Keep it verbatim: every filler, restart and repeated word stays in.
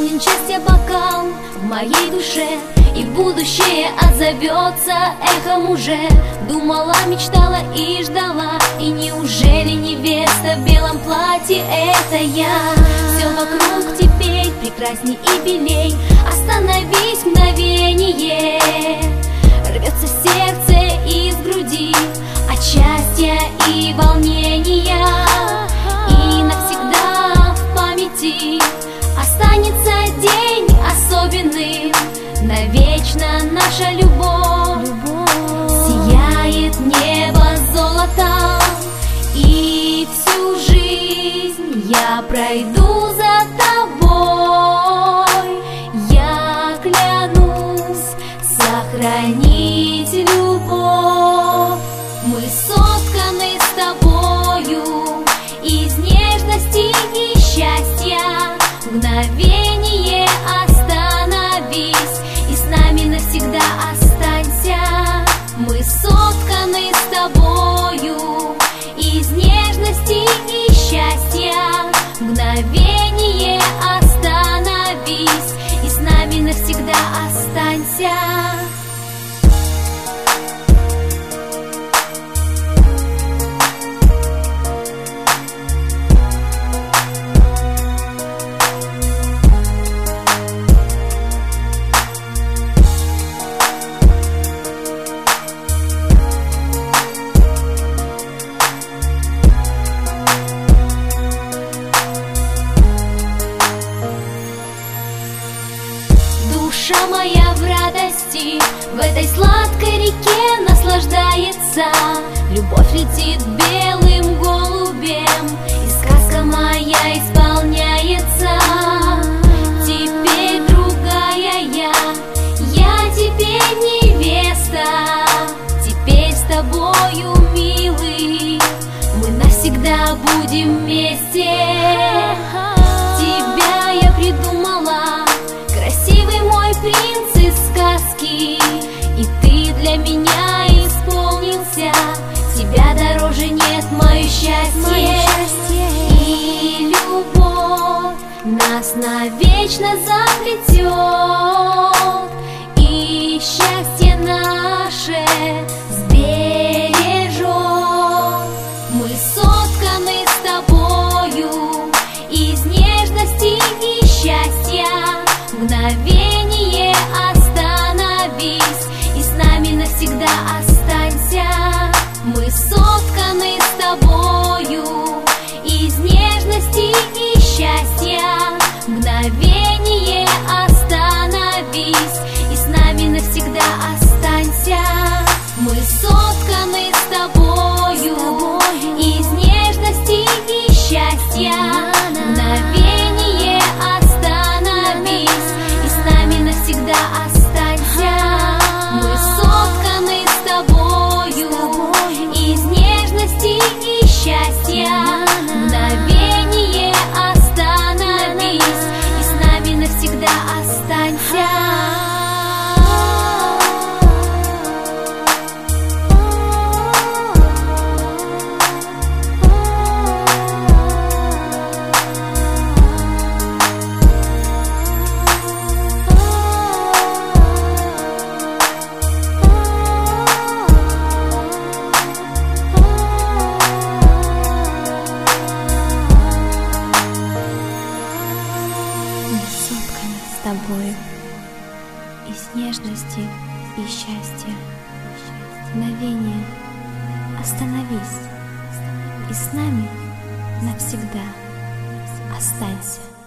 наполнен счастья бокал в моей душе, и будущее отзовется эхом уже. Думала, мечтала и ждала, и неужели невеста в белом платье это я? Все вокруг теперь прекрасней и белей. Остановись мгновение, рвется сердце из груди от счастья и волнения, и навсегда в памяти останется день особенный. Навечно наша любовь, сияет небо золотом, и всю жизнь я пройду за тобой. Я клянусь сохранить любовь. Мы сотканы с тобою из нежности и счастья. Мгновение остановись и с нами навсегда останься. Мы сотканы с тобою из нежности и счастья. Мгновение остановись и с нами навсегда останься. Душа моя в радости, в этой сладкой реке наслаждается. Любовь летит белым голубем, и сказка моя исполняется. Теперь другая я, я теперь невеста. Теперь с тобою, милый, мы навсегда будем вместе. Тебя я придумала, красивый мой принц из сказки, и ты для меня исполнился. Тебя дороже нет, мое счастье, мое счастье. И любовь нас навечно заплетет, и счастье наше сбережет. Мы сотканы с тобою из нежности и счастья. Мгновение остановись и с нами навсегда останься. Мы сотканы с тобою из нежности и счастья. Мгновение остановись и с нами навсегда останься. Мы сотканы с тобою из нежности и счастья. Мгновение остановись и с нами навсегда останься. Мы сотканы с тобою из нежности и счастья. Мгновение остановись и с нами навсегда останься. Сотканы с тобою из нежности и счастья. Мгновение остановись и с нами навсегда останься.